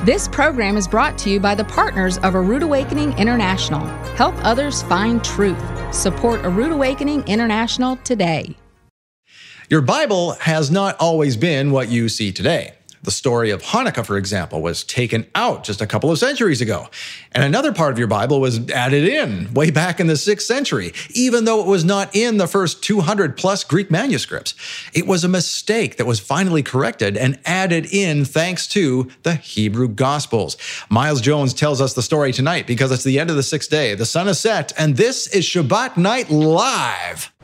This program is brought to you by the partners of A Rood Awakening International. Help others find truth. Support A Rood Awakening International today. Your Bible has not always been what you see today. The story of Hanukkah, for example, was taken out just a couple of centuries ago. And another part of your Bible was added in way back in the 6th century, even though it was not in the first 200 plus Greek manuscripts. It was a mistake that was finally corrected and added in thanks to the Hebrew Gospels. Miles Jones tells us the story tonight because it's the end of the 6th day. The sun is set, and this is Shabbat Night Live.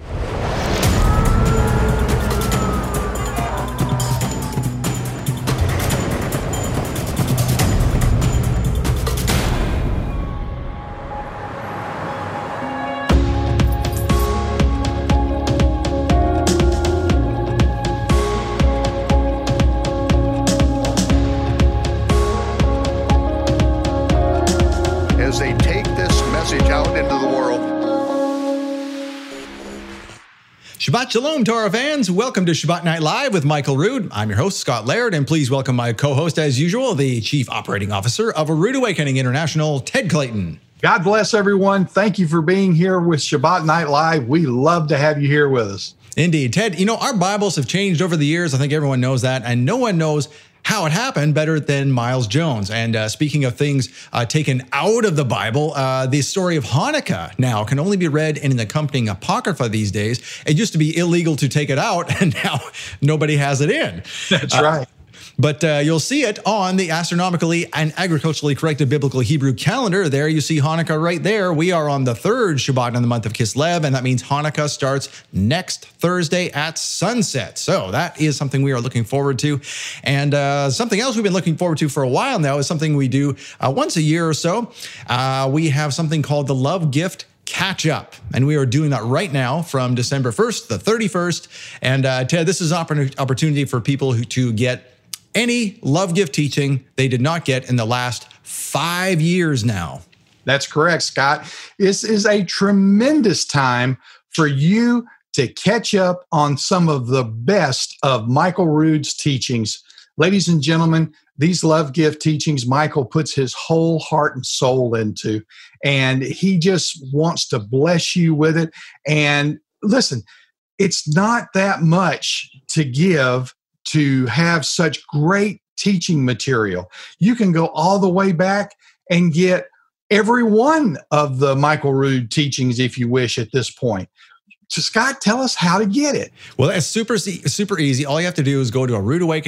Shabbat Shalom to our fans. Welcome to Shabbat Night Live with Michael Rood. I'm your host, Scott Laird, and please welcome my co-host as usual, the Chief Operating Officer of A Rood Awakening International, Ted Clayton. God bless everyone. Thank you for being here with Shabbat Night Live. We love to have you here with us. Indeed. Ted, you know, our Bibles have changed over the years. I think everyone knows that, and no one knows how it happened better than Miles Jones. And speaking of things taken out of the Bible, the story of Hanukkah now can only be read in an accompanying apocrypha these days. It used to be illegal to take it out, and now nobody has it in. That's right. But you'll see it on the astronomically and agriculturally corrected biblical Hebrew calendar. There you see Hanukkah right there. We are on the third Shabbat in the month of Kislev, and that means Hanukkah starts next Thursday at sunset. So that is something we are looking forward to. And something else we've been looking forward to for a while now is something we do once a year or so. We have something called the Love Gift Catch Up. And we are doing that right now from December 1st to the 31st. And Ted, this is an opportunity for people to get any love gift teaching they did not get in the last 5 years now. That's correct, Scott. This is a tremendous time for you to catch up on some of the best of Michael Rood's teachings. Ladies and gentlemen, these love gift teachings, Michael puts his whole heart and soul into, and he just wants to bless you with it. And listen, it's not that much to give to have such great teaching material. You can go all the way back and get every one of the Michael Rood teachings if you wish at this point. So Scott, tell us how to get it. Well, it's super easy. All you have to do is go to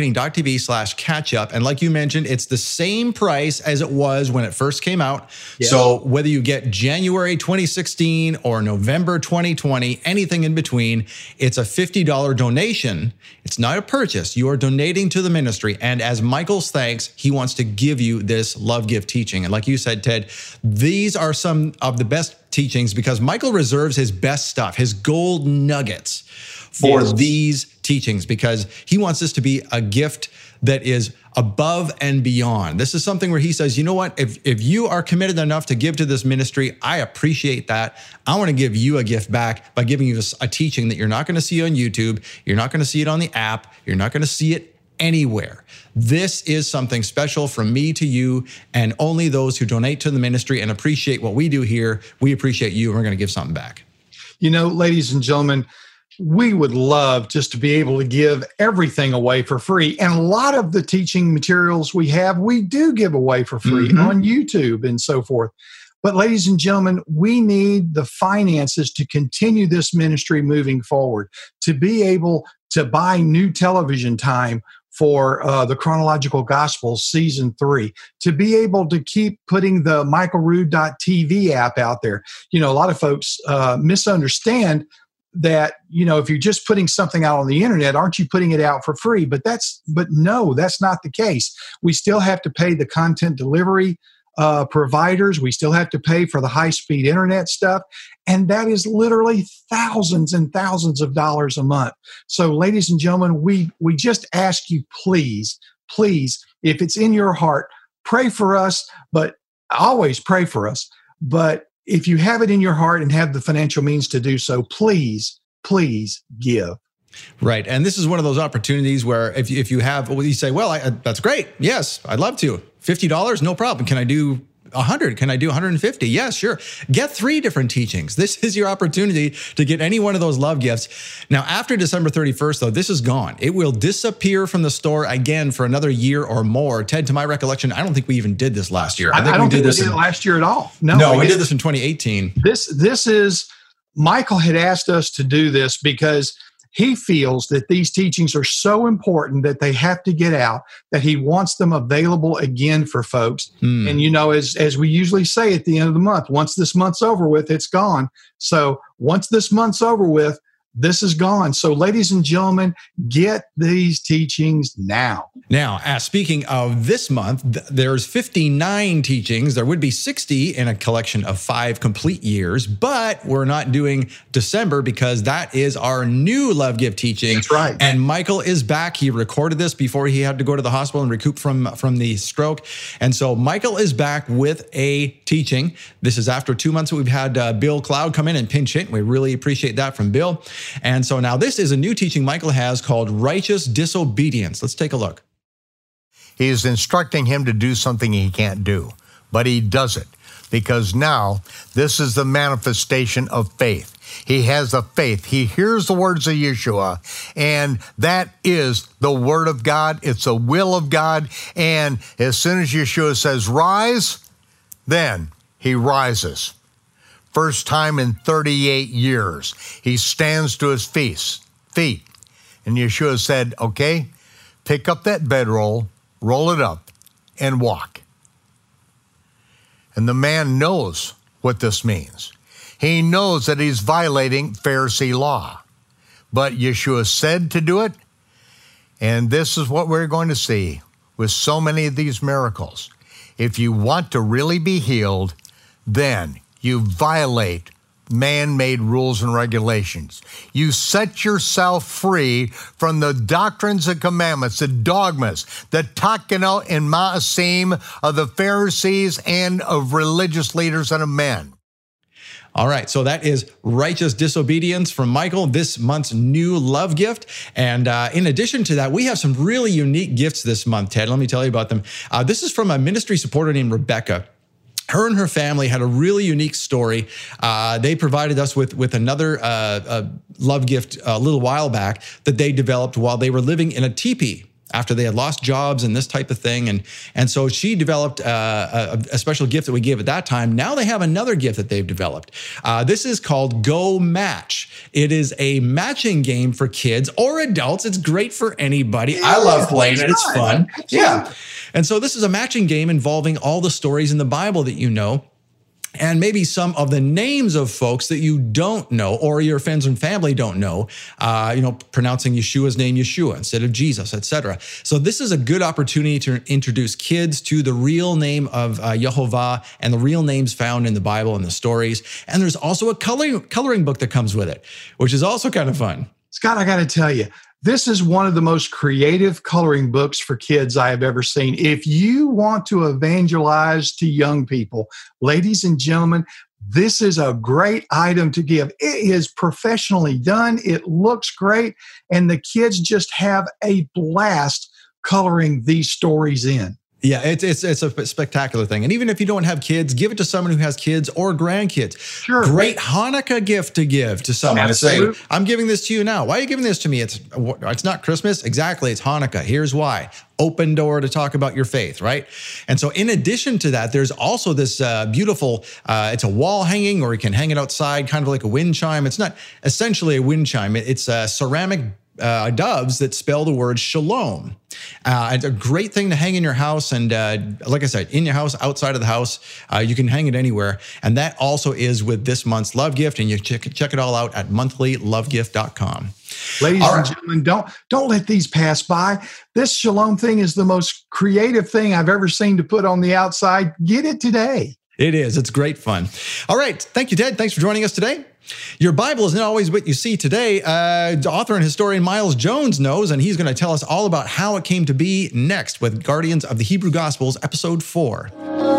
aroodawakening.tv/catch-up. And like you mentioned, it's the same price as it was when it first came out. Yeah. So whether you get January 2016 or November 2020, anything in between, it's a $50 donation. It's not a purchase. You are donating to the ministry. And as Michael's thanks, he wants to give you this love gift teaching. And like you said, Ted, these are some of the best teachings because Michael reserves his best stuff, his gold nuggets for these teachings, because he wants this to be a gift that is above and beyond. This is something where he says, you know what, if you are committed enough to give to this ministry, I appreciate that. I want to give you a gift back by giving you a teaching that you're not going to see on YouTube. You're not going to see it on the app. You're not going to see it anywhere. This is something special from me to you, and only those who donate to the ministry and appreciate what we do here, we appreciate you, and we're going to give something back. You know, ladies and gentlemen, we would love just to be able to give everything away for free. And a lot of the teaching materials we have, we do give away for free on YouTube and so forth. But ladies and gentlemen, we need the finances to continue this ministry moving forward, to be able to buy new television time for the Chronological Gospels Season 3, to be able to keep putting the michaelrood.tv app out there. You know, a lot of folks misunderstand that, you know, if you're just putting something out on the internet, aren't you putting it out for free? But no, that's not the case. We still have to pay the content delivery providers. We still have to pay for the high-speed internet stuff. And that is literally thousands and thousands of dollars a month. So, ladies and gentlemen, we just ask you, please, if it's in your heart, pray for us, but always pray for us. But if you have it in your heart and have the financial means to do so, please give. Right. And this is one of those opportunities where if you have, well, you say, well, that's great. Yes, I'd love to. $50? No problem. Can I do 100? Can I do 150? Yes, sure. Get 3 different teachings. This is your opportunity to get any one of those love gifts. Now, after December 31st, though, this is gone. It will disappear from the store again for another year or more. Ted, to my recollection, I don't think we even did this last year. I think we did this last year at all. No, we did this in 2018. This is, Michael had asked us to do this because he feels that these teachings are so important that they have to get out, that he wants them available again for folks. And, as we usually say at the end of the month, once this month's over with, it's gone. So once this month's over with, this is gone. So ladies and gentlemen, get these teachings now. Now, speaking of this month, there's 59 teachings. There would be 60 in a collection of 5 complete years, but we're not doing December because that is our new Love Gift teaching. That's right. And Michael is back. He recorded this before he had to go to the hospital and recoup from the stroke. And so Michael is back with a teaching. This is after 2 months that we've had Bill Cloud come in and pinch hit. We really appreciate that from Bill. And so now this is a new teaching Michael has called Righteous Disobedience. Let's take a look. He is instructing him to do something he can't do, but he does it because now this is the manifestation of faith. He has the faith. He hears the words of Yeshua, and that is the word of God. It's the will of God. And as soon as Yeshua says, rise, then he rises. First time in 38 years, he stands to his feet. And Yeshua said, okay, pick up that bedroll, roll it up, and walk. And the man knows what this means. He knows that he's violating Pharisee law. But Yeshua said to do it, and this is what we're going to see with so many of these miracles. If you want to really be healed, then you violate man-made rules and regulations. You set yourself free from the doctrines and commandments, the dogmas, the takana and ma'asim of the Pharisees and of religious leaders and of men. All right, so that is Righteous Disobedience from Michael, this month's new love gift. And in addition to that, we have some really unique gifts this month, Ted. Let me tell you about them. This is from a ministry supporter named Rebecca. Her and her family had a really unique story. They provided us with another love gift a little while back that they developed while they were living in a teepee after they had lost jobs and this type of thing. And so she developed a special gift that we gave at that time. Now they have another gift that they've developed. This is called Go Match. It is a matching game for kids or adults. It's great for anybody. I love playing it. It's fun. Yeah. And so this is a matching game involving all the stories in the Bible that you know, and maybe some of the names of folks that you don't know or your friends and family don't know, pronouncing Yeshua's name Yeshua instead of Jesus, etc. So this is a good opportunity to introduce kids to the real name of Yehovah and the real names found in the Bible and the stories. And there's also a coloring book that comes with it, which is also kind of fun. Scott, I got to tell you, this is one of the most creative coloring books for kids I have ever seen. If you want to evangelize to young people, ladies and gentlemen, this is a great item to give. It is professionally done. It looks great. And the kids just have a blast coloring these stories in. Yeah, it's a spectacular thing. And even if you don't have kids, give it to someone who has kids or grandkids. Sure. Great Hanukkah gift to give to someone. Absolutely. Say, I'm giving this to you now. Why are you giving this to me? It's not Christmas. Exactly. It's Hanukkah. Here's why. Open door to talk about your faith, right? And so in addition to that, there's also this beautiful, it's a wall hanging, or you can hang it outside, kind of like a wind chime. It's not essentially a wind chime. It's ceramic doves that spell the word shalom. It's a great thing to hang in your house. And like I said, in your house, outside of the house, you can hang it anywhere. And that also is with this month's love gift. And you check it all out at monthlylovegift.com. Ladies and gentlemen, don't let these pass by. This shalom thing is the most creative thing I've ever seen to put on the outside. Get it today. It is. It's great fun. All right. Thank you, Ted. Thanks for joining us today. Your Bible is not always what you see today. Author and historian Miles Jones knows, and he's going to tell us all about how it came to be next with Guardians of the Hebrew Gospels, Episode 4.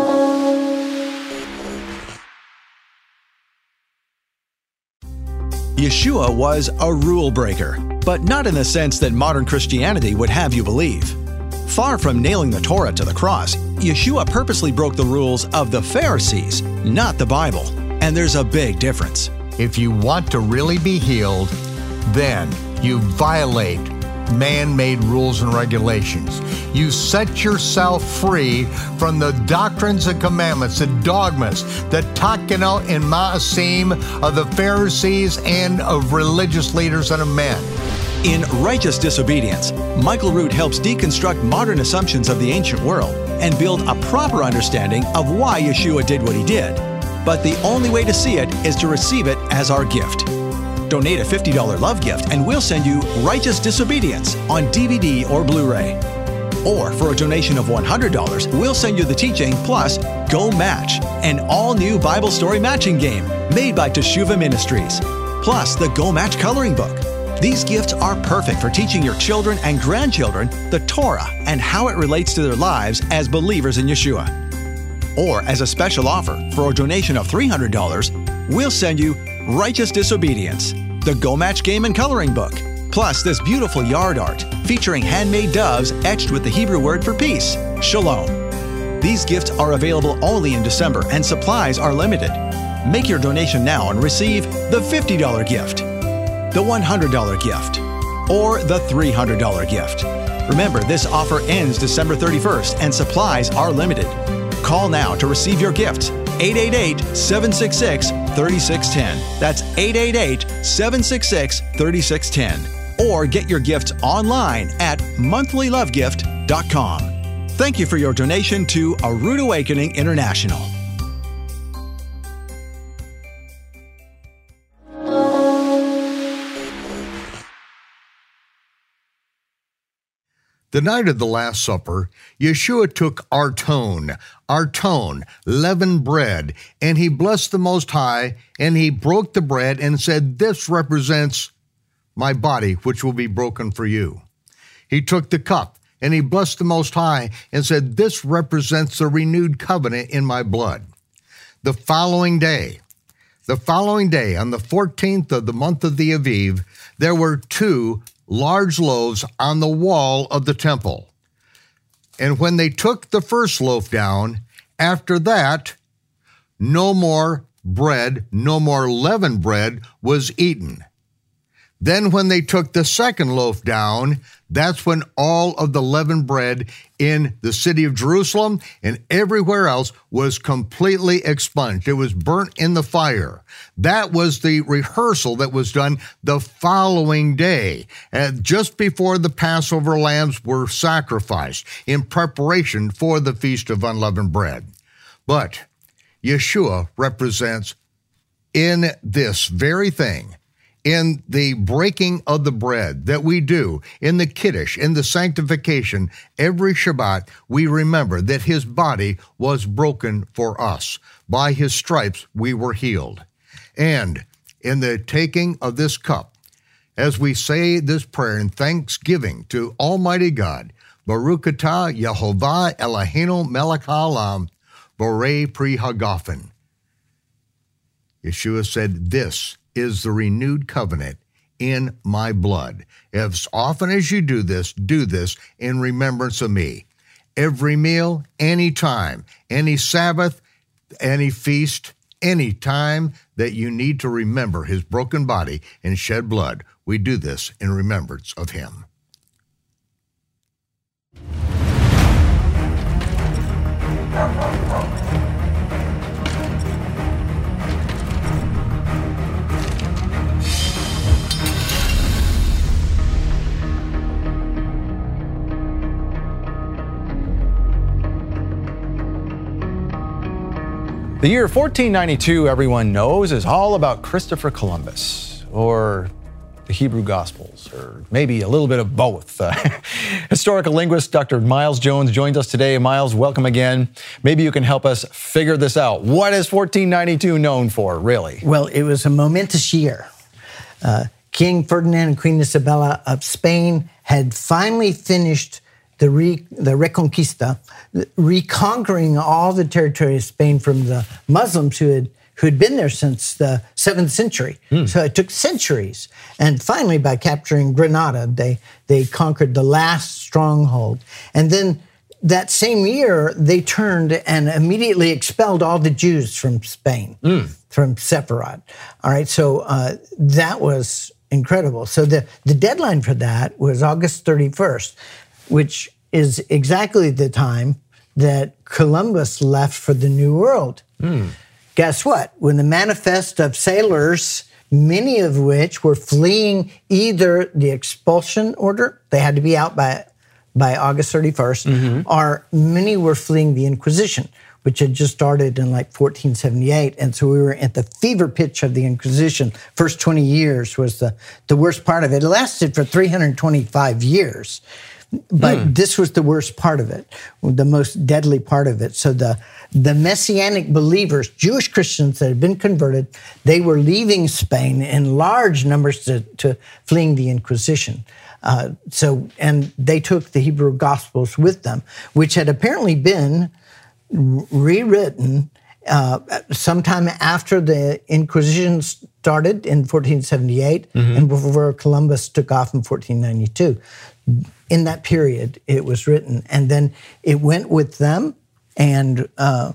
Yeshua was a rule breaker, but not in the sense that modern Christianity would have you believe. Far from nailing the Torah to the cross, Yeshua purposely broke the rules of the Pharisees, not the Bible. And there's a big difference. If you want to really be healed, then you violate man-made rules and regulations. You set yourself free from the doctrines and commandments, the dogmas, the takenot and ma'asim of the Pharisees and of religious leaders and of men. In Righteous Disobedience, Michael Root helps deconstruct modern assumptions of the ancient world and build a proper understanding of why Yeshua did what he did. But the only way to see it is to receive it as our gift. Donate a $50 love gift and we'll send you Righteous Disobedience on DVD or Blu-ray. Or for a donation of $100, we'll send you the teaching plus Go Match, an all-new Bible story matching game made by Teshuvah Ministries, plus the Go Match coloring book. These gifts are perfect for teaching your children and grandchildren the Torah and how it relates to their lives as believers in Yeshua. Or as a special offer, for a donation of $300, we'll send you Righteous Disobedience, the Go Match game and coloring book, plus this beautiful yard art featuring handmade doves etched with the Hebrew word for peace, Shalom. These gifts are available only in December and supplies are limited. Make your donation now and receive the $50 gift, the $100 gift, or the $300 gift. Remember, this offer ends December 31st and supplies are limited. Call now to receive your gifts. 888-766-3610. That's 888-766-3610. Or get your gifts online at monthlylovegift.com. Thank you for your donation to A Rood Awakening International. The night of the Last Supper, Yeshua took arton, leavened bread, and he blessed the Most High, and he broke the bread and said, "This represents my body, which will be broken for you." He took the cup, and he blessed the Most High and said, "This represents the renewed covenant in my blood." The following day, on the 14th of the month of the Aviv, there were 2 large loaves on the wall of the temple. And when they took the first loaf down, after that, no more bread, no more leavened bread was eaten. Then when they took the second loaf down, that's when all of the leavened bread in the city of Jerusalem and everywhere else was completely expunged. It was burnt in the fire. That was the rehearsal that was done the following day, just before the Passover lambs were sacrificed in preparation for the Feast of Unleavened Bread. But Yeshua represents in this very thing, in the breaking of the bread that we do, in the Kiddush, in the sanctification, every Shabbat, we remember that his body was broken for us. By his stripes, we were healed. And in the taking of this cup, as we say this prayer in thanksgiving to Almighty God, Baruch atah Yehovah Eloheinu melech haolam, borei pri hagafen. Yeshua said, "This is the renewed covenant in my blood. As often as you do this in remembrance of me." Every meal, any time, any Sabbath, any feast, any time that you need to remember his broken body and shed blood, we do this in remembrance of him. The year 1492, everyone knows, is all about Christopher Columbus, or the Hebrew Gospels, or maybe a little bit of both. Historical linguist Dr. Miles Jones joins us today. Miles, welcome again. Maybe you can help us figure this out. What is 1492 known for, really? Well, it was a momentous year. King Ferdinand and Queen Isabella of Spain had finally finished the Reconquista, reconquering all the territory of Spain from the Muslims who had who had been there since the 7th century. So it took centuries. And finally, by capturing Granada, they conquered the last stronghold. And then that same year, they turned and immediately expelled all the Jews from Spain, from Sepharad. All right, so that was incredible. So the deadline for that was August 31st, which is exactly the time that Columbus left for the New World. Guess what? When the manifest of sailors, many of which were fleeing either the expulsion order, they had to be out by August 31st, or many were fleeing the Inquisition, which had just started in like 1478. And so we were at the fever pitch of the Inquisition. First 20 years was the worst part of it. It lasted for 325 years. But this was the worst part of it, the most deadly part of it. So the Messianic believers, Jewish Christians that had been converted, they were leaving Spain in large numbers to fleeing the Inquisition. And they took the Hebrew Gospels with them, which had apparently been rewritten sometime after the Inquisition started in 1478 and before Columbus took off in 1492. In that period, it was written, and then it went with them, and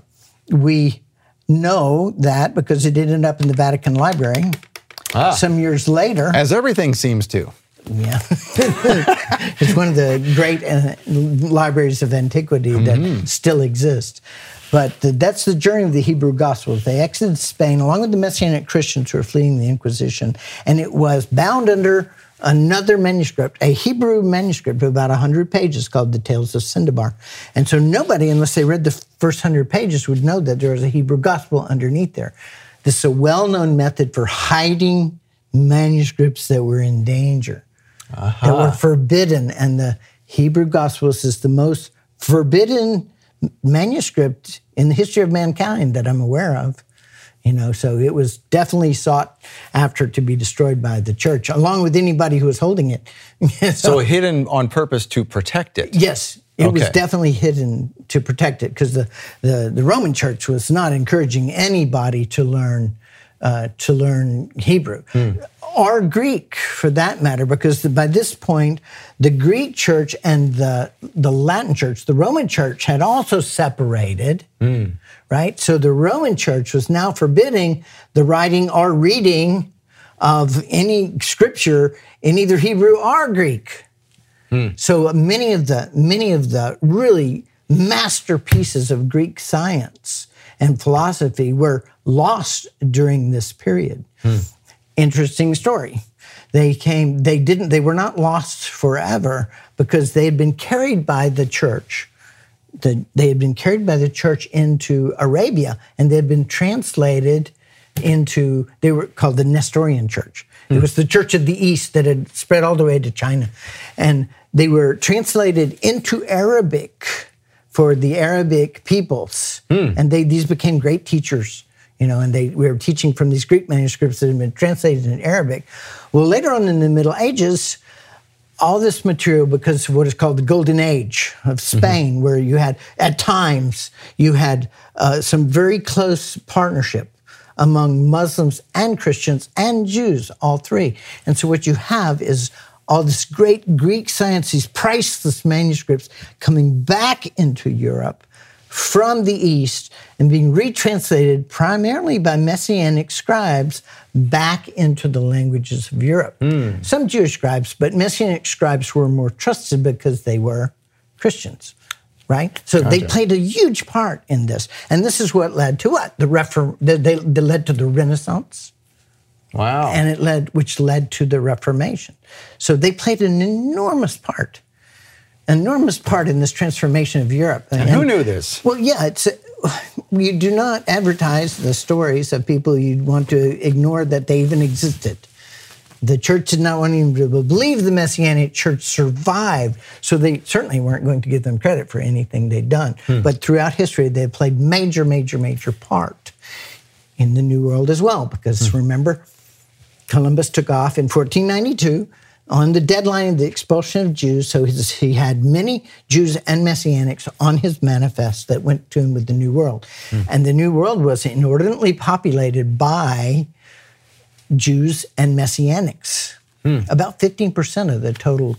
we know that because it ended up in the Vatican Library some years later. As everything seems to. Yeah. It's one of the great libraries of antiquity that still exist. But that's the journey of the Hebrew Gospels. They exited Spain along with the Messianic Christians who were fleeing the Inquisition, and it was bound under another manuscript, a Hebrew manuscript of about 100 pages called the Tales of Sindabar. And so nobody, unless they read the first 100 pages, would know that there was a Hebrew gospel underneath there. This is a well-known method for hiding manuscripts that were in danger, that were forbidden. And the Hebrew Gospels is the most forbidden manuscript in the history of mankind that I'm aware of. So it was definitely sought after to be destroyed by the church, along with anybody who was holding it. So hidden on purpose to protect it? Yes, it was definitely hidden to protect it, because the Roman church was not encouraging anybody to learn Hebrew. Or Greek, for that matter, because by this point, the Greek church and the Latin church, the Roman church, had also separated, right? So the Roman church was now forbidding the writing or reading of any scripture in either Hebrew or Greek. So many of the really masterpieces of Greek science and philosophy were lost during this period. Interesting story. They were not lost forever because they had been carried by the church. They had been carried by the church into Arabia, and they had been translated into, they were called the Nestorian church. It was the church of the East that had spread all the way to China. And they were translated into Arabic for the Arabic peoples. And these became great teachers. And we were teaching from these Greek manuscripts that had been translated in Arabic. Well, later on in the Middle Ages, all this material, because of what is called the Golden Age of Spain, where you had, at times, some very close partnership among Muslims and Christians and Jews, all three. And so what you have is all this great Greek science, these priceless manuscripts coming back into Europe from the East and being retranslated primarily by Messianic scribes back into the languages of Europe. Some Jewish scribes, but Messianic scribes were more trusted because they were Christians, right? So they played a huge part in this. And this is what led to what? They led to the Renaissance. Wow. And which led to the Reformation. So they played an enormous part in this transformation of Europe. And who knew this? Well, yeah, you do not advertise the stories of people you'd want to ignore that they even existed. The church did not want even to believe the Messianic church survived, so they certainly weren't going to give them credit for anything they'd done. But throughout history, they played major part in the New World as well, because remember, Columbus took off in 1492. on the deadline of the expulsion of Jews. So he had many Jews and Messianics on his manifest that went to him with the New World. And the New World was inordinately populated by Jews and Messianics. About 15% of the total,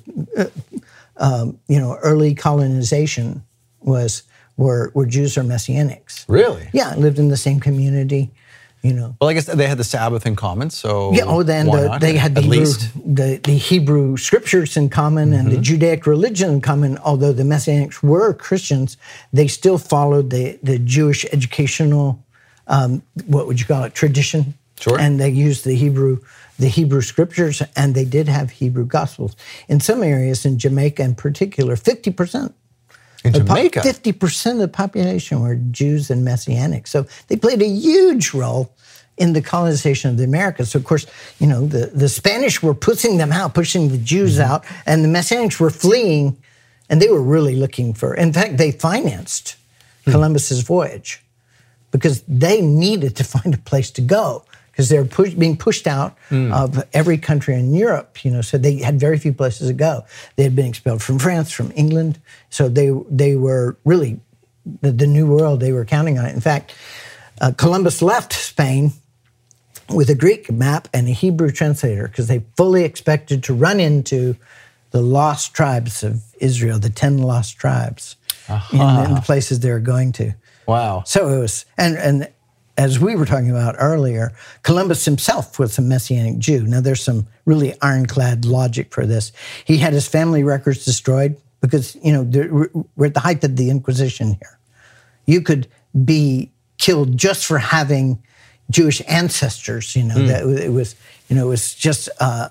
early colonization were Jews or Messianics. Really? Yeah, lived in the same community. Well, I guess they had the Sabbath in common, so they had the Hebrew scriptures in common and the Judaic religion in common. Although the Messianics were Christians, they still followed the Jewish educational, tradition. Sure. And they used the Hebrew scriptures, and they did have Hebrew gospels. In some areas, in Jamaica in particular, 50%. In Jamaica? 50% of the population were Jews and Messianics. So they played a huge role in the colonization of the Americas. So, of course, the Spanish were pushing them out, pushing the Jews out, and the Messianics were fleeing, and they were really looking for, in fact, they financed Columbus's voyage because they needed to find a place to go because they were being pushed out of every country in Europe, so they had very few places to go. They had been expelled from France, from England, so they were really, the New World, they were counting on it. In fact, Columbus left Spain with a Greek map and a Hebrew translator because they fully expected to run into the lost tribes of Israel, the 10 lost tribes in the places they were going to. Wow. So it was, and as we were talking about earlier, Columbus himself was a Messianic Jew. Now, there's some really ironclad logic for this. He had his family records destroyed because, we're at the height of the Inquisition here. You could be killed just for having Jewish ancestors. That it was just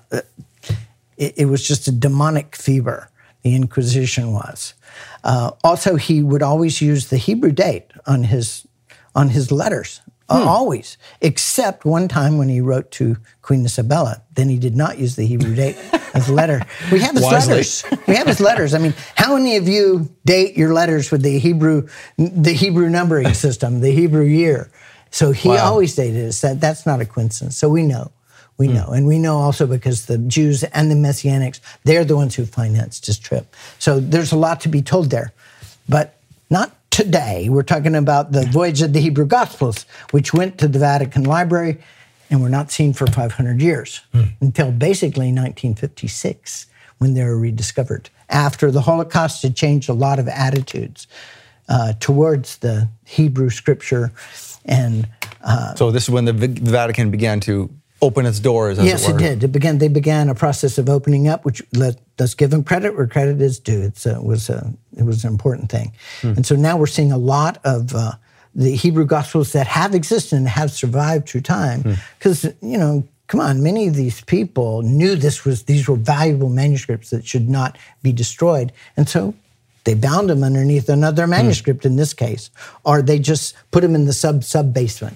a demonic fever. The Inquisition was. Also, he would always use the Hebrew date on his letters. Always, except one time when he wrote to Queen Isabella. Then he did not use the Hebrew date as a letter. We have his letters. We have his letters. I mean, how many of you date your letters with the Hebrew numbering system, the Hebrew year? So he always dated it. That's not a coincidence. So we know. And we know also because the Jews and the Messianics, they're the ones who financed his trip. So there's a lot to be told there. But not today. We're talking about the Voyage of the Hebrew Gospels, which went to the Vatican Library and were not seen for 500 years until basically 1956 when they were rediscovered. After the Holocaust had changed a lot of attitudes towards the Hebrew scripture. And so this is when the Vatican began to open its doors, as yes, it were. Yes, it did. They began a process of opening up, which let's give them credit where credit is due. It was an important thing. And so now we're seeing a lot of the Hebrew Gospels that have existed and have survived through time. Because, come on, many of these people knew these were valuable manuscripts that should not be destroyed. And so they bound them underneath another manuscript in this case, or they just put them in the sub basement.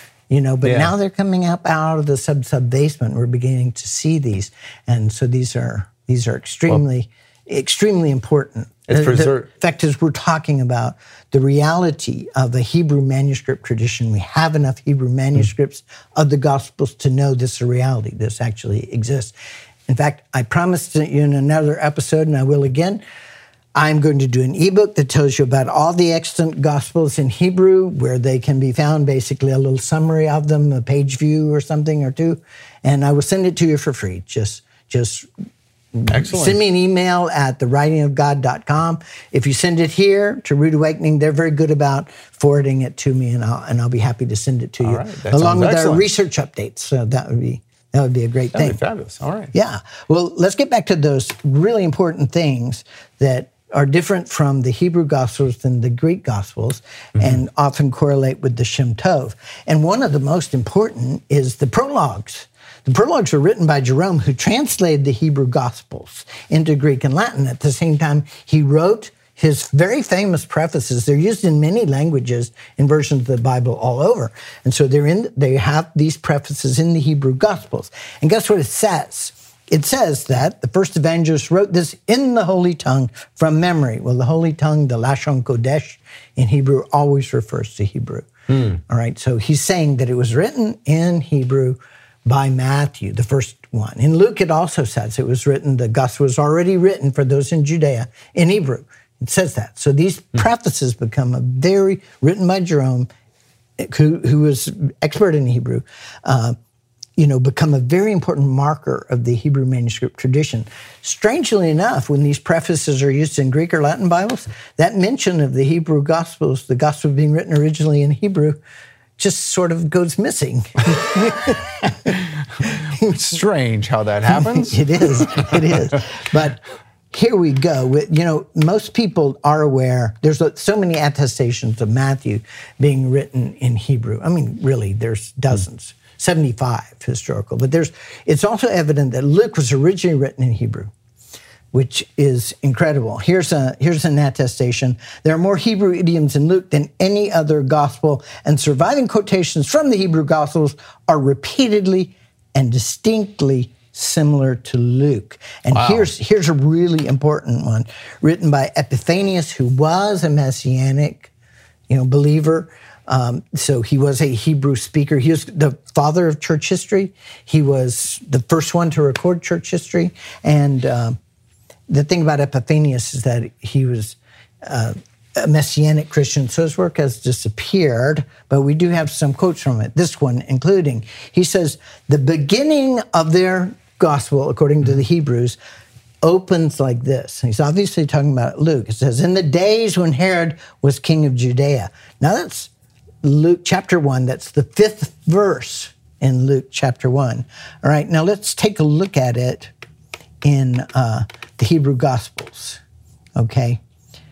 Now they're coming up out of the sub basement. We're beginning to see these, and so these are extremely important. It's preserved. The fact is, we're talking about the reality of a Hebrew manuscript tradition. We have enough Hebrew manuscripts of the Gospels to know this is a reality. This actually exists. In fact, I promised you in another episode, and I will again. I'm going to do an ebook that tells you about all the extant Gospels in Hebrew, where they can be found, basically a little summary of them, a page view or something or two, and I will send it to you for free. Just Excellent. Send me an email at thewritingofgod.com. If you send it here to Root Awakening, they're very good about forwarding it to me, and I'll be happy to send it to you, along with our research updates. So that would be a great thing. That'd be fabulous. All right. Yeah. Well, let's get back to those really important things that are different from the Hebrew Gospels than the Greek Gospels and often correlate with the Shem Tov. And one of the most important is the prologues. The prologues were written by Jerome, who translated the Hebrew Gospels into Greek and Latin. At the same time, he wrote his very famous prefaces. They're used in many languages in versions of the Bible all over. And so they have these prefaces in the Hebrew Gospels. And guess what it says? It says that the first evangelist wrote this in the Holy Tongue from memory. Well, the Holy Tongue, the Lashon Kodesh in Hebrew, always refers to Hebrew. All right, so he's saying that it was written in Hebrew by Matthew, the first one. In Luke, it also says it was written, the gospel was already written for those in Judea in Hebrew. It says that. So these prefaces become written by Jerome, who was expert in Hebrew, become a very important marker of the Hebrew manuscript tradition. Strangely enough, when these prefaces are used in Greek or Latin Bibles, that mention of the Hebrew Gospels, the Gospel being written originally in Hebrew, just sort of goes missing. Strange how that happens. It is. But here we go. Most people are aware, there's so many attestations of Matthew being written in Hebrew. I mean, really, there's dozens, 75 historical. But it's also evident that Luke was originally written in Hebrew, which is incredible. Here's an attestation. There are more Hebrew idioms in Luke than any other gospel, and surviving quotations from the Hebrew gospels are repeatedly and distinctly similar to Luke. And wow. here's a really important one, written by Epiphanius, who was a Messianic, believer. So he was a Hebrew speaker. He was the father of church history. He was the first one to record church history. And the thing about Epiphanius is that he was a Messianic Christian, so his work has disappeared, but we do have some quotes from it, this one including. He says, the beginning of their gospel, according to the Hebrews, opens like this. He's obviously talking about Luke. It says, in the days when Herod was king of Judea. Now that's Luke chapter 1. That's the 5th verse in Luke chapter 1. All right, now let's take a look at it in the Hebrew Gospels, okay?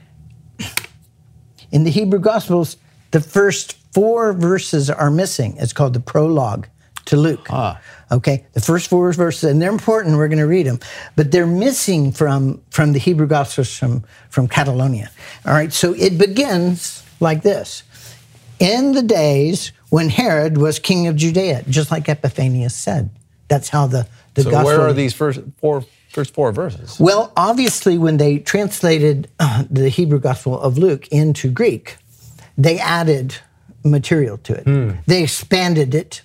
In the Hebrew Gospels, the first 4 verses are missing. It's called the prologue to Luke, okay? The first 4 verses, and they're important, we're going to read them, but they're missing from the Hebrew Gospels from Catalonia, all right? So it begins like this. In the days when Herod was king of Judea, just like Epiphanius said. That's how the so gospel... where are these first four verses? Well, obviously, when they translated the Hebrew Gospel of Luke into Greek, they added material to it. They expanded it,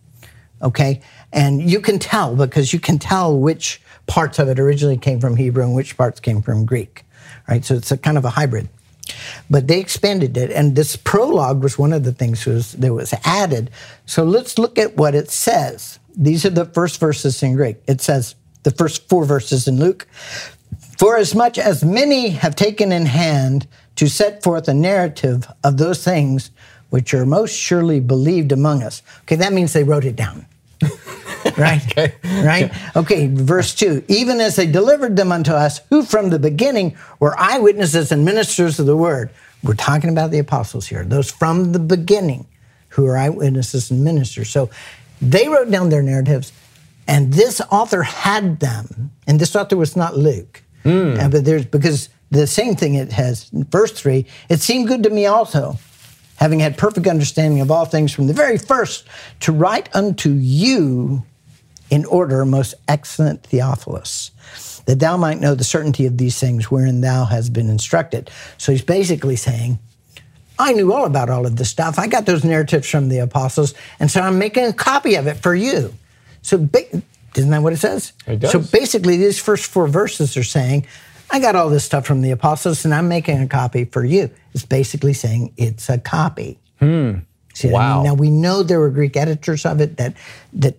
okay? And you can tell, because you can tell which parts of it originally came from Hebrew and which parts came from Greek, right? So it's a kind of a hybrid. But they expanded it, and this prologue was one of the things that was added. So let's look at what it says. These are the first verses in Greek. It says, the first 4 verses in Luke, for as much as many have taken in hand to set forth a narrative of those things which are most surely believed among us. Okay, that means they wrote it down. Right? Okay. Right? Okay, verse 2. Even as they delivered them unto us, who from the beginning were eyewitnesses and ministers of the word. We're talking about the apostles here. Those from the beginning who are eyewitnesses and ministers. So they wrote down their narratives, and this author had them. And this author was not Luke. But because the same thing it has in verse 3, it seemed good to me also, having had perfect understanding of all things from the very first, to write unto you in order, most excellent Theophilus, that thou might know the certainty of these things wherein thou hast been instructed. So he's basically saying, I knew all about all of this stuff. I got those narratives from the apostles, and so I'm making a copy of it for you. So isn't that what it says? It does. So basically, these first 4 verses are saying, I got all this stuff from the apostles, and I'm making a copy for you. It's basically saying it's a copy. See, wow. Now, we know there were Greek editors of it that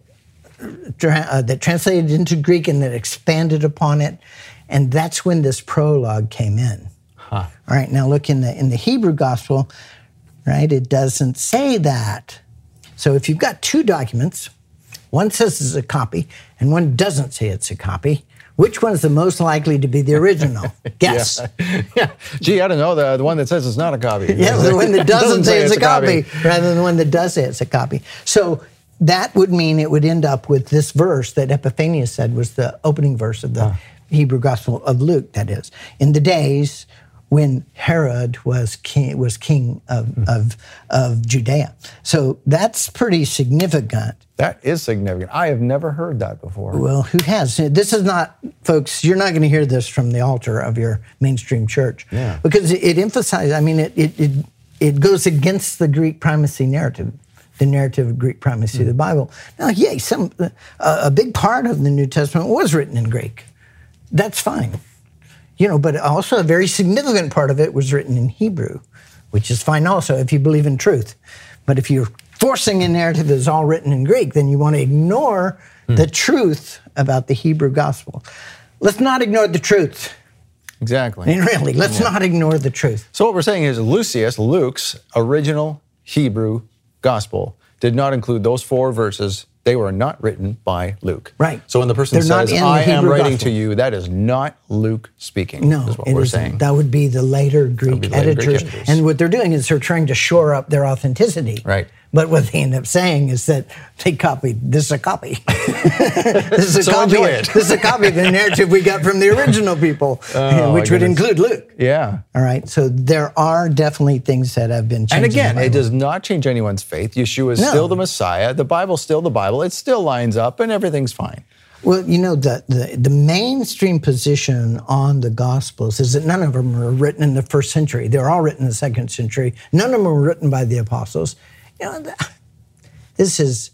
translated into Greek and that expanded upon it, and that's when this prologue came in. All right, now look in the Hebrew Gospel, right? It doesn't say that. So if you've got 2 documents, one says it's a copy and one doesn't say it's a copy, which one's the most likely to be the original? Guess. Yeah. Gee, I don't know. The one that says it's not a copy. Yeah, the one that doesn't say it's a copy, rather than the one that does say it's a copy. So that would mean it would end up with this verse that Epiphanius said was the opening verse of the Hebrew Gospel of Luke, that is. In the days when Herod was king of Judea. So that's pretty significant. That is significant. I have never heard that before. Well, who has? This is not, folks, you're not going to hear this from the altar of your mainstream church. Because it emphasizes, I mean, it goes against the Greek primacy narrative. the narrative of Greek primacy of the Bible. Now, yeah, a big part of the New Testament was written in Greek. That's fine. But also a very significant part of it was written in Hebrew, which is fine also if you believe in truth. But if you're forcing a narrative that's all written in Greek, then you want to ignore the truth about the Hebrew gospel. Let's not ignore the truth. Exactly. I mean, really, let's not ignore the truth. So what we're saying is Luke's original Hebrew gospel did not include those 4 verses. They were not written by Luke. Right. So when the person says, I am writing to you, that is not Luke speaking, is what we're saying. That would be the later Greek editors. And what they're doing is they're trying to shore up their authenticity. Right. But what they end up saying is that they copied, this is a copy. This is a copy. This is a copy of the narrative we got from the original people, which would include Luke. Yeah. All right. So there are definitely things that have been changed. And again, it does not change anyone's faith. Yeshua is still the Messiah. The Bible's still the Bible. It still lines up and everything's fine. Well, the mainstream position on the Gospels is that none of them were written in the 1st century. They're all written in the 2nd century. None of them were written by the apostles. This is,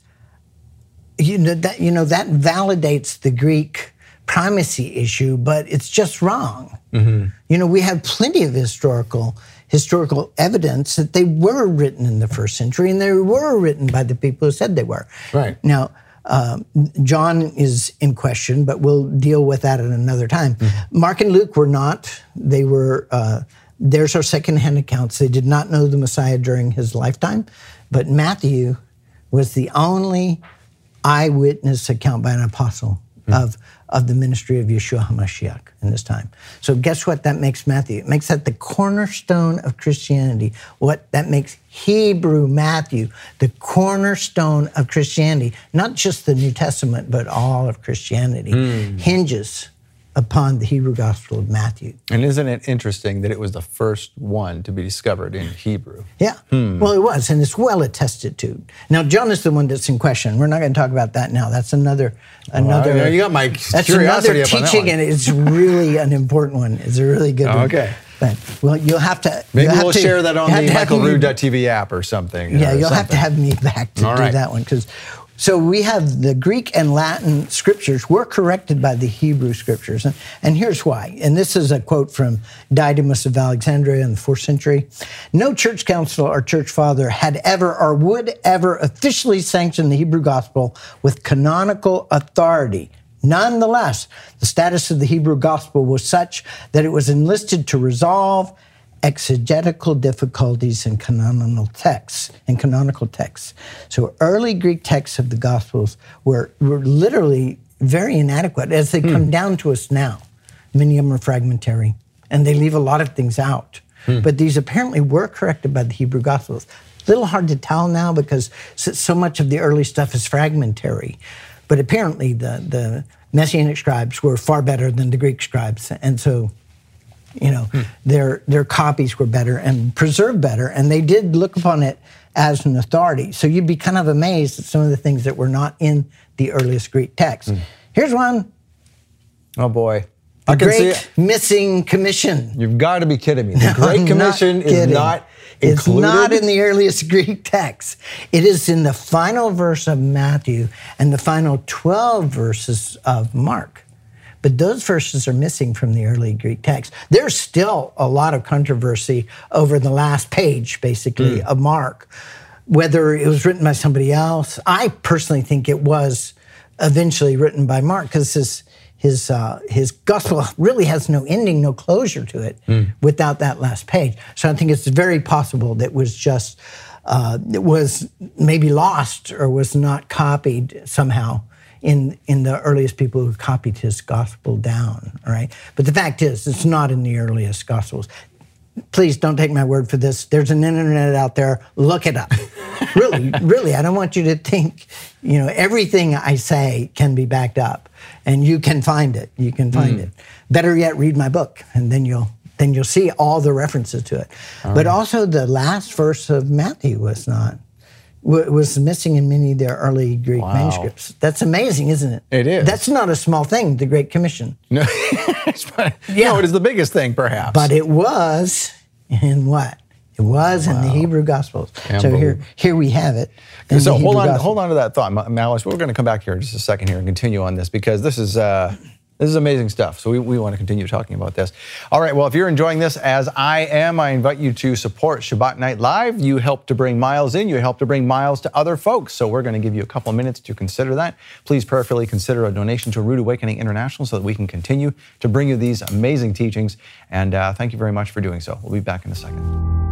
that validates the Greek primacy issue, but it's just wrong. Mm-hmm. We have plenty of historical evidence that they were written in the 1st century, and they were written by the people who said they were. Right. Now, John is in question, but we'll deal with that at another time. Mm-hmm. Mark and Luke were not. They were, there's our secondhand accounts. They did not know the Messiah during his lifetime, but Matthew was the only eyewitness account by an apostle of the ministry of Yeshua HaMashiach in this time. So guess what that makes Matthew? It makes that the cornerstone of Christianity. That makes Hebrew Matthew the cornerstone of Christianity. Not just the New Testament, but all of Christianity hinges upon the Hebrew Gospel of Matthew. And isn't it interesting that it was the first one to be discovered in Hebrew? Yeah, well, it was, and it's well attested to. Now, John is the one that's in question. We're not going to talk about that now. That's another. You got my curiosity up on that teaching, one. and it's really an important one. It's a really good one. Okay. But, well, you'll have to. Maybe we'll share that on the MichaelRood.tv app or something. Yeah, you'll have to have me back to do that one, because. So we have the Greek and Latin scriptures were corrected by the Hebrew scriptures. And here's why. And this is a quote from Didymus of Alexandria in the 4th century. No church council or church father had ever or would ever officially sanction the Hebrew gospel with canonical authority. Nonetheless, the status of the Hebrew gospel was such that it was enlisted to resolve exegetical difficulties in canonical texts. So early Greek texts of the Gospels were literally very inadequate as they come down to us now. Many of them are fragmentary, and they leave a lot of things out. But these apparently were corrected by the Hebrew Gospels. A little hard to tell now because so much of the early stuff is fragmentary. But apparently the Messianic scribes were far better than the Greek scribes, and so their copies were better and preserved better, and they did look upon it as an authority. So you'd be kind of amazed at some of the things that were not in the earliest Greek text. Here's one. Oh boy. The Great Missing Commission. You've got to be kidding me. The Great Commission is not included? It's not in the earliest Greek text. It is in the final verse of Matthew and the final 12 verses of Mark. But those verses are missing from the early Greek text. There's still a lot of controversy over the last page, basically, of Mark, whether it was written by somebody else. I personally think it was eventually written by Mark, because his gospel really has no ending, no closure to it without that last page. So I think it's very possible that it was just, it was maybe lost or was not copied somehow in the earliest people who copied his gospel down, all right? But the fact is, it's not in the earliest gospels. Please don't take my word for this. There's an internet out there. Look it up. Really, I don't want you to think, everything I say can be backed up, and you can find it. You can find it. Better yet, read my book, and then you'll see all the references to it. But also the last verse of Matthew was missing in many of their early Greek manuscripts. That's amazing, isn't it? It is. That's not a small thing, the Great Commission. No, it is the biggest thing, perhaps. But it was in what? It was in the Hebrew Gospels. So here we have it. So hold on to that thought, Malice. We're going to come back here in just a second here and continue on this, because this is amazing stuff. So we want to continue talking about this. All right, well, if you're enjoying this as I am, I invite you to support Shabbat Night Live. You help to bring miles in. You help to bring miles to other folks. So we're going to give you a couple of minutes to consider that. Please prayerfully consider a donation to Root Awakening International so that we can continue to bring you these amazing teachings. And thank you very much for doing so. We'll be back in a second.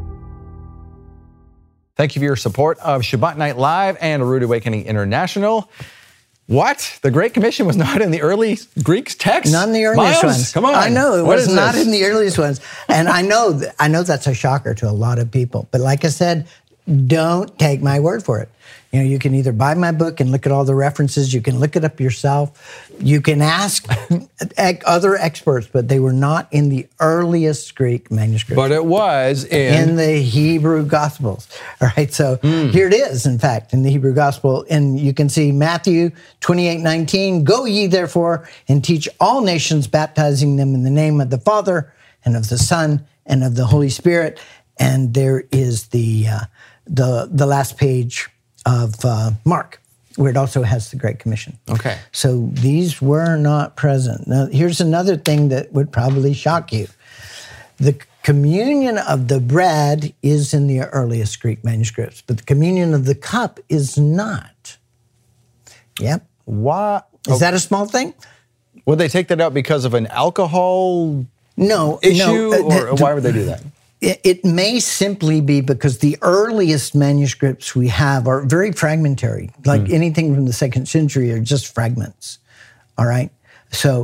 Thank you for your support of Shabbat Night Live and Root Awakening International. What? The Great Commission was not in the early Greek text? Not in the earliest ones. Come on. I know, it was not in the earliest ones. And I know that's a shocker to a lot of people. But like I said, don't take my word for it. You know, you can either buy my book and look at all the references. You can look it up yourself. You can ask other experts, but they were not in the earliest Greek manuscripts. But it was in the Hebrew Gospels. All right, so here it is, in fact, in the Hebrew Gospel. And you can see Matthew 28:19, "Go ye therefore and teach all nations, baptizing them in the name of the Father and of the Son and of the Holy Spirit." And there is the last page of Mark, where it also has the Great Commission. Okay. So these were not present. Now, here's another thing that would probably shock you. The communion of the bread is in the earliest Greek manuscripts, but the communion of the cup is not. Yep. Why? Is that a small thing? Would they take that out because of an alcohol issue? Or why would they do that? It may simply be because the earliest manuscripts we have are very fragmentary. Like anything from the 2nd century are just fragments, all right? So,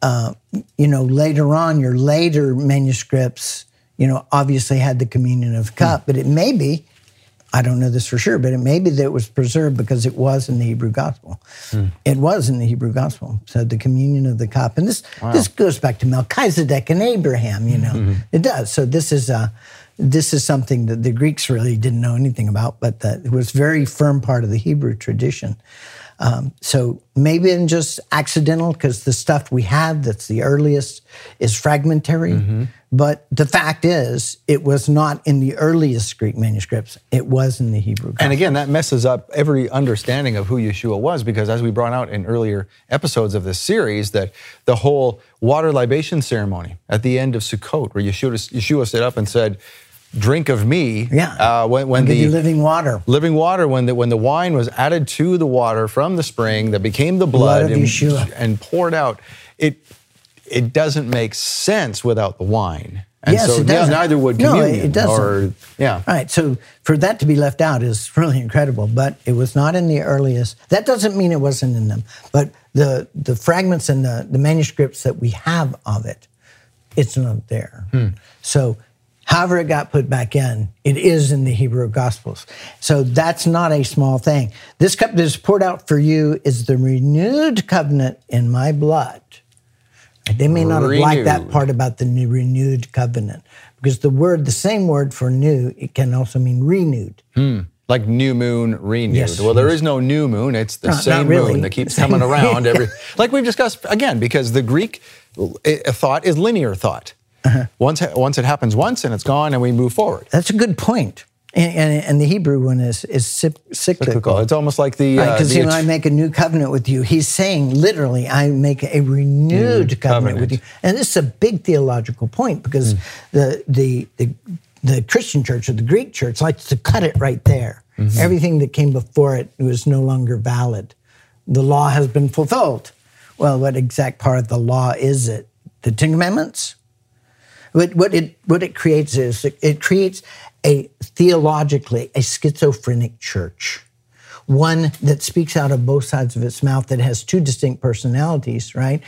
later on, your later manuscripts, obviously had the communion of the cup, but it may be, I don't know this for sure, but it may be that it was preserved because it was in the Hebrew Gospel. It was in the Hebrew Gospel. So the communion of the cup. And this goes back to Melchizedek and Abraham, It does. So this is something that the Greeks really didn't know anything about, but that it was very firm part of the Hebrew tradition. So maybe in just accidental, because the stuff we have that's the earliest is fragmentary. But the fact is, it was not in the earliest Greek manuscripts. It was in the Hebrew Gospel. And again, that messes up every understanding of who Yeshua was, because as we brought out in earlier episodes of this series, that the whole water libation ceremony at the end of Sukkot, where Yeshua stood up and said, "Drink of me." Yeah. When the living water. Living water, when the wine was added to the water from the spring that became the blood of Yeshua and poured out, it doesn't make sense without the wine. And yes, so it doesn't. Neither would communion. No, it doesn't. Right. So for that to be left out is really incredible. But it was not in the earliest. That doesn't mean it wasn't in them. But the fragments and the manuscripts that we have of it, it's not there. So however it got put back in, it is in the Hebrew Gospels. So that's not a small thing. This cup that is poured out for you is the renewed covenant in my blood. They may not have liked that part about the new renewed covenant, because the same word for new, it can also mean renewed. Like new moon, renewed. Yes, well, there is no new moon. It's the same moon that keeps coming around. Like we've discussed, again, because the Greek thought is linear thought. Once it happens once and it's gone and we move forward. That's a good point. And the Hebrew one is cyclical. It's almost like because I make a new covenant with you. He's saying literally, I make a renewed covenant with you. And this is a big theological point, because the Christian church or the Greek church likes to cut it right there. Everything that came before it was no longer valid. The law has been fulfilled. Well, what exact part of the law is it? The Ten Commandments? What it creates is it creates theologically a schizophrenic church, one that speaks out of both sides of its mouth, that has two distinct personalities, right?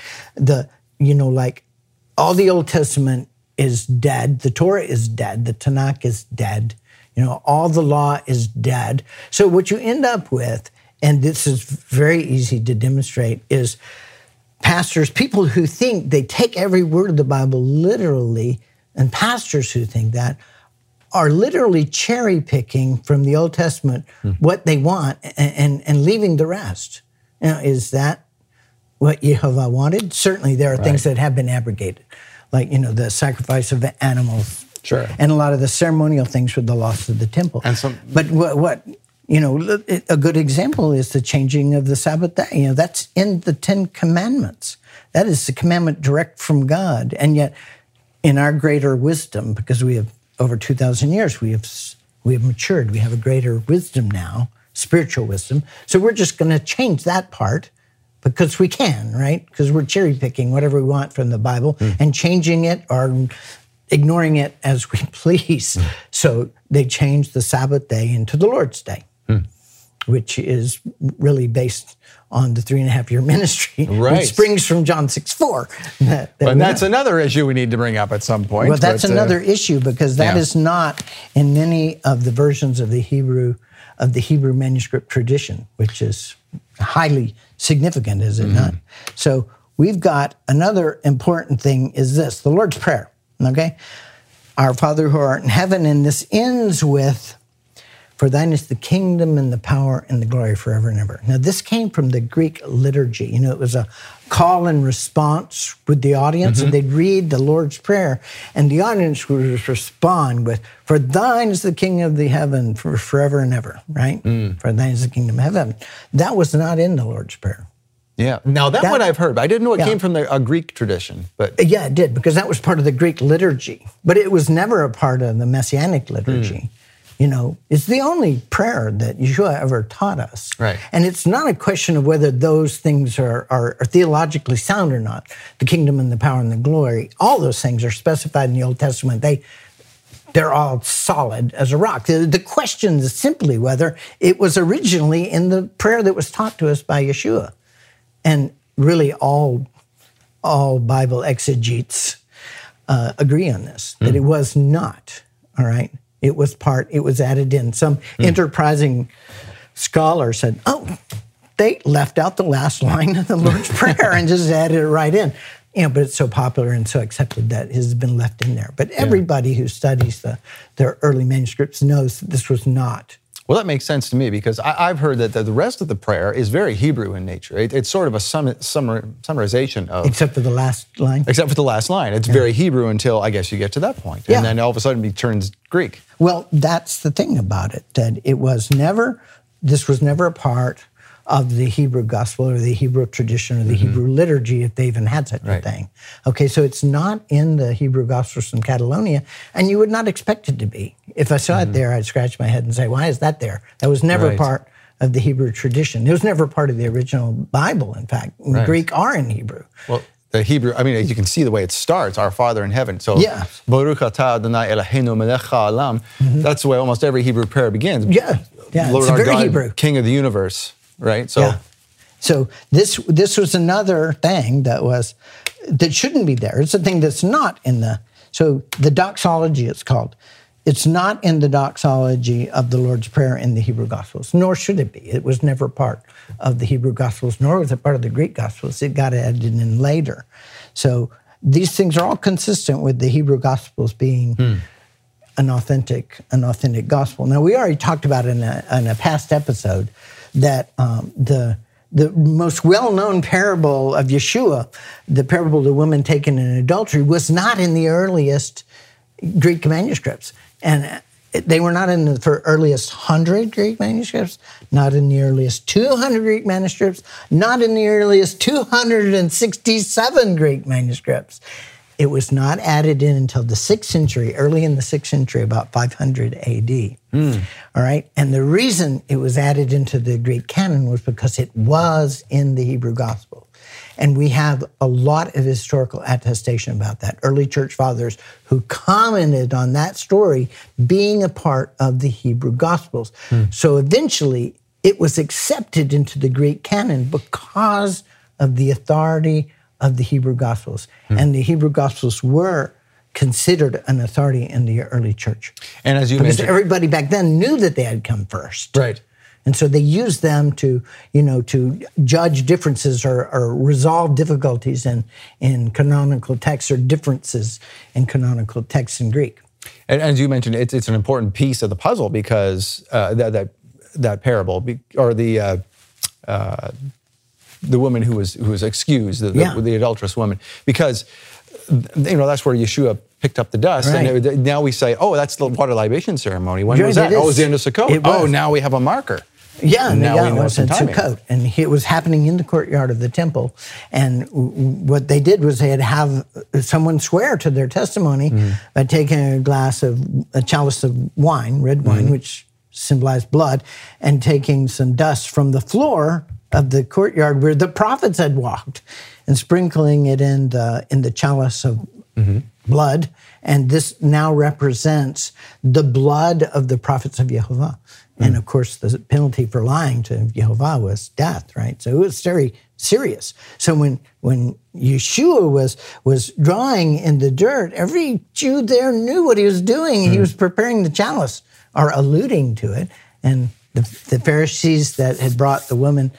Like all the Old Testament is dead, the Torah is dead, the Tanakh is dead, all the law is dead. So what you end up with, and this is very easy to demonstrate, is pastors, people who think they take every word of the Bible literally, and pastors who think that are literally cherry picking from the Old Testament what they want and leaving the rest. Is that what Yehovah wanted? Certainly there are things that have been abrogated, like, the sacrifice of animals Sure. And a lot of the ceremonial things with the loss of the temple. But what a good example is the changing of the Sabbath day. That's in the 10 Commandments. That is the commandment direct from God. And yet, in our greater wisdom, because we have over 2,000 years, we have matured. We have a greater wisdom now, spiritual wisdom. So we're just going to change that part because we can, right? Because we're cherry picking whatever we want from the Bible and changing it or ignoring it as we please. So they changed the Sabbath day into the Lord's day, which is really based on the 3.5-year ministry, which springs from John 6:4. And that's another issue we need to bring up at some point. Well, that's another issue because that is not in many of the versions of the Hebrew manuscript tradition, which is highly significant, is it not? So we've got another important thing is this, the Lord's Prayer, okay? Our Father who art in heaven, and this ends with, for thine is the kingdom and the power and the glory forever and ever. Now, this came from the Greek liturgy. It was a call and response with the audience, and they'd read the Lord's Prayer, and the audience would respond with, for thine is the kingdom of the heaven for forever and ever, right? For thine is the kingdom of heaven. That was not in the Lord's Prayer. Yeah. Now, that one I've heard, but I didn't know it came from a Greek tradition. But yeah, it did, because that was part of the Greek liturgy, but it was never a part of the Messianic liturgy. It's the only prayer that Yeshua ever taught us. Right. And it's not a question of whether those things are theologically sound or not. The kingdom and the power and the glory, all those things are specified in the Old Testament. They're all solid as a rock. The question is simply whether it was originally in the prayer that was taught to us by Yeshua. And really all Bible exegetes agree on this, that it was not, all right? It was added in. Some enterprising scholar said, they left out the last line of the Lord's Prayer and just added it right in. But it's so popular and so accepted that it has been left in there. But everybody who studies their early manuscripts knows that this was not. Well, that makes sense to me because I've heard that the rest of the prayer is very Hebrew in nature. It's sort of a summarization of... Except for the last line? Except for the last line. It's very Hebrew until, I guess, you get to that point. And then all of a sudden it turns Greek. Well, that's the thing about it, that this was never a part of the Hebrew gospel or the Hebrew tradition or the Hebrew liturgy, if they even had such a thing. Okay, so it's not in the Hebrew Gospels from Catalonia, and you would not expect it to be. If I saw it there, I'd scratch my head and say, why is that there? That was never part of the Hebrew tradition. It was never part of the original Bible, in fact, in Greek or in Hebrew. Well, the Hebrew, you can see the way it starts, our Father in heaven. So, Baruch atah Adonai Eloheinu melech ha'olam. That's the way almost every Hebrew prayer begins. Yeah, Lord it's our very God, Hebrew. King of the universe. Right. So this was another thing that shouldn't be there. It's a thing that's not in the doxology, it's called. It's not in the doxology of the Lord's Prayer in the Hebrew Gospels, nor should it be. It was never part of the Hebrew Gospels, nor was it part of the Greek Gospels. It got added in later. So these things are all consistent with the Hebrew Gospels being an authentic gospel. Now, we already talked about in a past episode that the most well-known parable of Yeshua, the parable of the woman taken in adultery, was not in the earliest Greek manuscripts. And they were not in the earliest 100 Greek manuscripts, not in the earliest 200 Greek manuscripts, not in the earliest 267 Greek manuscripts. It was not added in until the 6th century, early in the 6th century, about 500 AD. All right? And the reason it was added into the Greek canon was because it was in the Hebrew Gospel. And we have a lot of historical attestation about that. Early church fathers who commented on that story being a part of the Hebrew Gospels. So eventually, it was accepted into the Greek canon because of the authority of the Hebrew Gospels. And the Hebrew Gospels were considered an authority in the early church. And as you because mentioned, everybody back then knew that they had come first. Right. And so they used them to judge differences or resolve difficulties in canonical texts or differences in canonical texts in Greek. And as you mentioned, it's an important piece of the puzzle because that parable, or the woman who was excused, the adulterous woman, because that's where Yeshua picked up the dust. Right. And now we say, oh, that's the water libation ceremony. When was that? It Oh, it was is. the end of Sukkot. It Oh, was. now we have a marker. Yeah, And now we it know was some in timing. Sukkot, and it was happening in the courtyard of the temple. And what they did was they'd have someone swear to their testimony by taking a chalice of wine, red wine, which symbolized blood, and taking some dust from the floor of the courtyard where the prophets had walked, and sprinkling it in the chalice of blood. And this now represents the blood of the prophets of Yehovah. And of course, the penalty for lying to Yehovah was death, right? So it was very serious. So when Yeshua was drawing in the dirt, every Jew there knew what he was doing. He was preparing the chalice, or alluding to it. And the Pharisees that had brought the woman,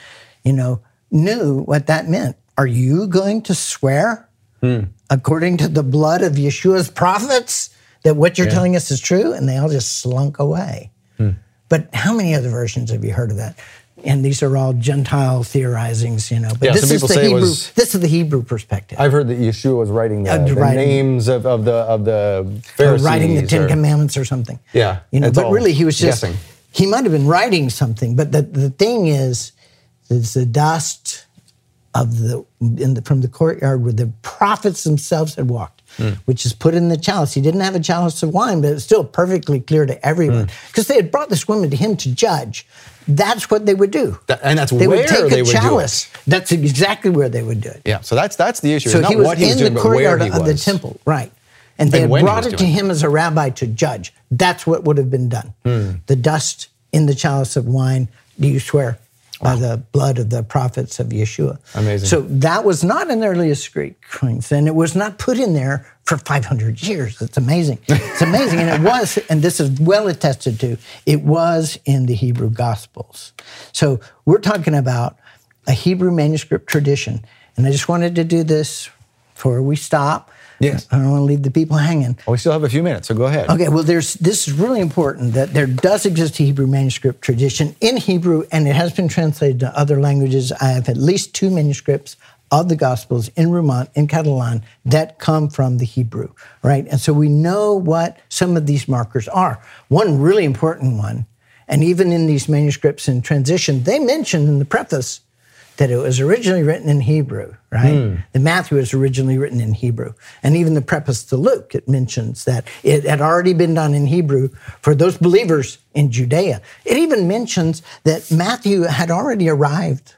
knew what that meant. Are you going to swear, according to the blood of Yeshua's prophets, that what you're telling us is true? And they all just slunk away. But how many other versions have you heard of that? And these are all Gentile theorizings, But Yeah, this some is people the say it Hebrew. was- This is the Hebrew perspective. I've heard that Yeshua was writing the Writing. names of the Or Pharisees. writing the Ten Commandments or something. Yeah, But it's all really he was just guessing. He might have been writing something, but the thing is the dust of from the courtyard where the prophets themselves had walked, which is put in the chalice. He didn't have a chalice of wine, but it's still perfectly clear to everyone because they had brought this woman to him to judge. That's what they would do. And that's they where would take they a would chalice. do it. That's exactly where they would do it. Yeah, so that's the issue. So It's not he was what he was in doing, the but where courtyard he of the was. temple, right? And they And had when he brought was it to doing him as a rabbi to judge. That's what would have been done. The dust in the chalice of wine, do you swear by the blood of the prophets of Yeshua? Amazing. So that was not in the earliest Greek coins, and it was not put in there for 500 years. It's amazing. It's amazing. And it was, and this is well attested to, it was in the Hebrew Gospels. So we're talking about a Hebrew manuscript tradition. And I just wanted to do this before we stop. Yes. I don't want to leave the people hanging. Well, we still have a few minutes, so go ahead. Okay, well, this is really important that there does exist a Hebrew manuscript tradition in Hebrew, and it has been translated to other languages. I have at least 2 manuscripts of the Gospels in Romance, in Catalan, that come from the Hebrew, right? And so we know what some of these markers are. One really important one, and even in these manuscripts in transition, they mention in the preface that it was originally written in Hebrew, right? The Matthew was originally written in Hebrew. And even the preface to Luke, it mentions that it had already been done in Hebrew for those believers in Judea. It even mentions that Matthew had already arrived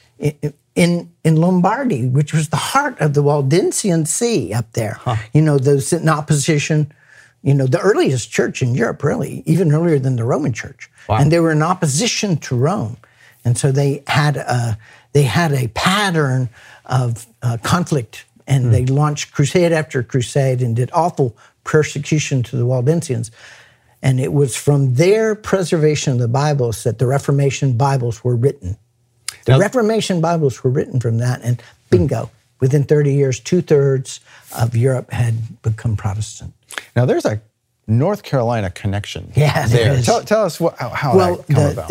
in Lombardy, which was the heart of the Waldensian Sea up there. Those in opposition, the earliest church in Europe, really, even earlier than the Roman church. Wow. And they were in opposition to Rome. And so they had a pattern of conflict, and they launched crusade after crusade and did awful persecution to the Waldensians. And it was from their preservation of the Bibles that the Reformation Bibles were written. The Reformation Bibles were written from that, and bingo, within 30 years, 2/3 of Europe had become Protestant. Now, there's a North Carolina connection. Yeah, there there. is. Tell us how that came about.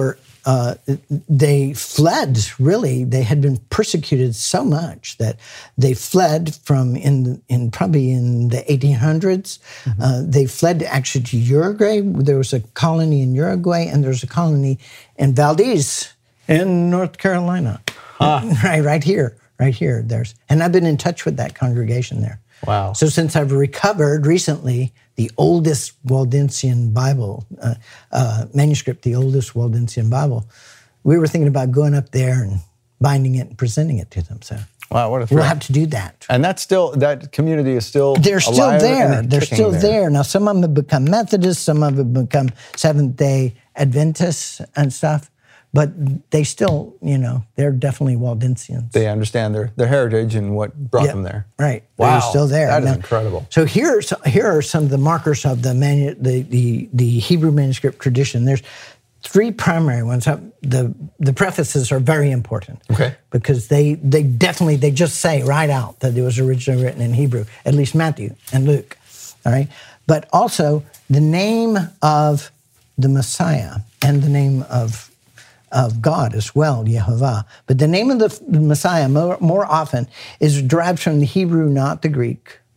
They fled, really. They had been persecuted so much that they fled from probably in the 1800s. They fled actually to Uruguay. There was a colony in Uruguay, and there's a colony in Valdez in North Carolina. Right here. And I've been in touch with that congregation there. Wow. So since I've recovered recently the oldest Waldensian Bible, manuscript, the oldest Waldensian Bible, we were thinking about going up there and binding it and presenting it to them. So Wow, what a thrill. we'll have to do that. And that community is still They're still alive there. and They're kicking still there. Now, some of them have become Methodists, some of them have become Seventh-day Adventists and stuff, but they still, they're definitely Waldensians. They understand their heritage and what brought them there. Right. Wow, They're still there. that is Now, incredible. So here are some of the markers of the Hebrew manuscript tradition. There's 3 primary ones. The prefaces are very important. Okay. Because they just say right out that it was originally written in Hebrew, at least Matthew and Luke. All right. But also the name of the Messiah and the name of God as well, Yehovah. But the name of the Messiah more often is derived from the Hebrew, not the Greek,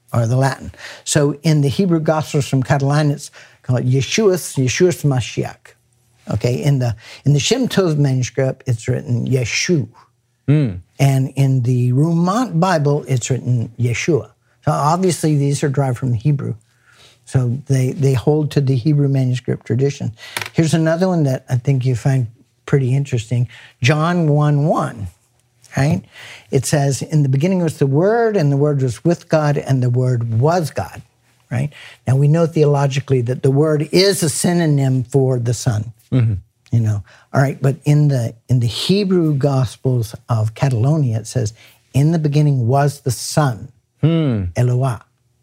or the Latin. So in the Hebrew Gospels from Catalan, it's called Yeshua's Mashiach. Okay, in the Shem Tov manuscript, it's written Yeshu. And in the Rumant Bible, it's written Yeshua. So obviously these are derived from Hebrew. So they hold to the Hebrew manuscript tradition. Here's another one that I think you find pretty interesting. John 1:1, right? It says, in the beginning was the Word, and the Word was with God, and the Word was God, right? Now we know theologically that the Word is a synonym for the Son. You know, all right, but in the Hebrew Gospels of Catalonia, it says, in the beginning was the Son, Eloah.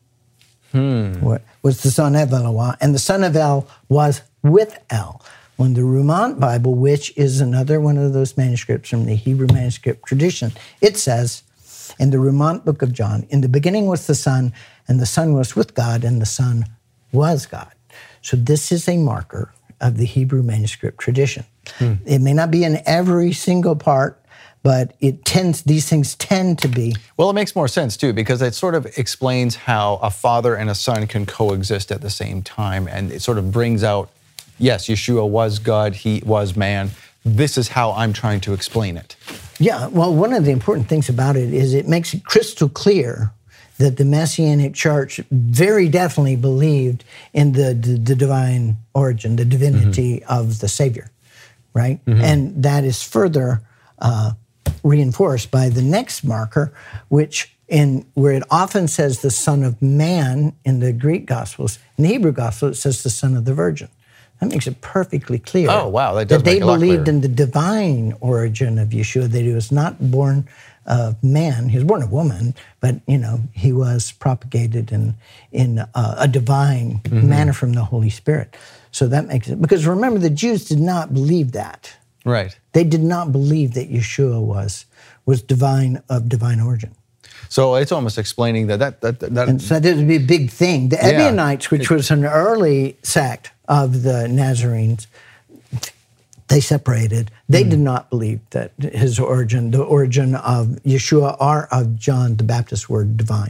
Was the son of Eloah, and the son of El was with El. When the Rumant Bible, which is another one of those manuscripts from the Hebrew manuscript tradition, it says, in the Rumant book of John, in the beginning was the Son, and the Son was with God, and the Son was God. So this is a marker of the Hebrew manuscript tradition. It may not be in every single part, but these things tend to be. Well, it makes more sense too, because it sort of explains how a father and a son can coexist at the same time. And it sort of brings out, yes, Yeshua was God, he was man. This is how I'm trying to explain it. Yeah, well, one of the important things about it is it makes it crystal clear that the Messianic Church very definitely believed in the divine origin, the divinity of the Savior, right? And that is further reinforced by the next marker, where it often says the Son of Man in the Greek Gospels. In the Hebrew Gospel, it says the Son of the Virgin. That makes it perfectly clear. Oh, wow, that does make it a lot they believed clearer. in the divine origin of Yeshua, that he was not born of man. He was born of woman, but, you know, he was propagated in a divine manner from the Holy Spirit. So that makes it, because remember, the Jews did not believe that. Right. They did not believe that Yeshua was divine, of divine origin. So it's almost explaining that And so that would be a big thing. The Ebionites, which was an early sect of the Nazarenes, they separated. They did not believe that his origin, the origin of Yeshua or of John the Baptist, were divine.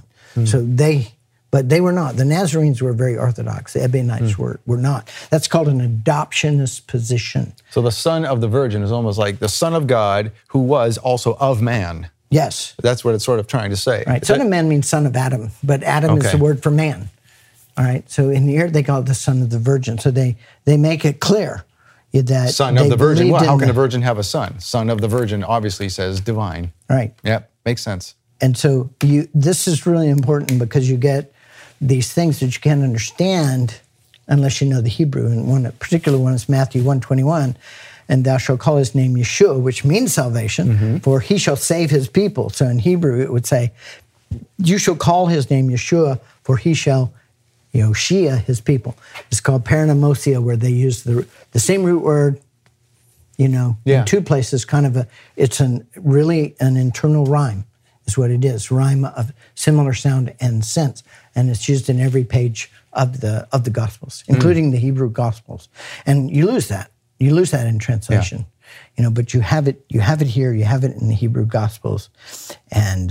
But they were not. The Nazarenes were very orthodox. The Ebionites were not. That's called an adoptionist position. So the Son of the Virgin is almost like the Son of God who was also of man. Yes. That's what it's sort of trying to say. Right. Son of man means son of Adam, but Adam is the word for man. All right. So in here, they call it the Son of the Virgin. So they make it clear that Son of the Virgin. Well, how can a virgin have a son? Son of the Virgin obviously says divine. Right. Yep. Makes sense. And so this is really important, because you get these things that you can't understand unless you know the Hebrew. And one particular one is Matthew 1:21. And thou shalt call his name Yeshua, which means salvation, for he shall save his people. So in Hebrew, it would say, you shall call his name Yeshua, for he shall Yoshia his people. It's called paranamosia, where they use the same root word, in two places, it's really an internal rhyme, is what it is, rhyme of similar sound and sense. And it's used in every page of the Gospels, including the Hebrew Gospels. And you lose that. You lose that in translation, but you have it here, you have it in the Hebrew Gospels. And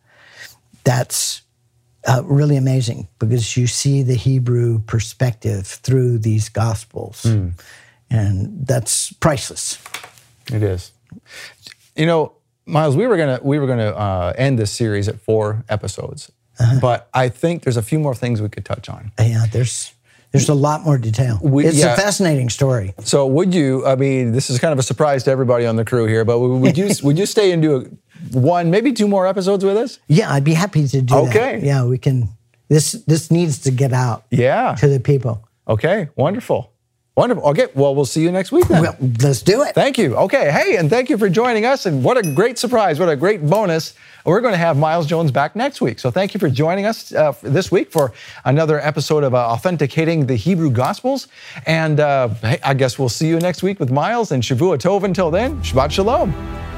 that's really amazing, because you see the Hebrew perspective through these Gospels. And that's priceless. It is. Miles, we were gonna end this series at 4 episodes, but I think there's a few more things we could touch on. Yeah, there's a lot more detail. It's a fascinating story. So would you, this is kind of a surprise to everybody on the crew here, but would you stay and do 1, maybe 2 more episodes with us? Yeah, I'd be happy to do that. Okay. Yeah, we can. This needs to get out to the people. Okay, wonderful. Wonderful. Okay, well, we'll see you next week then. Well, let's do it. Thank you. Okay, hey, and thank you for joining us. And what a great surprise, what a great bonus. We're going to have Miles Jones back next week. So thank you for joining us this week for another episode of Authenticating the Hebrew Gospels. And hey, I guess we'll see you next week with Miles, and Shavua Tov until then. Shabbat Shalom.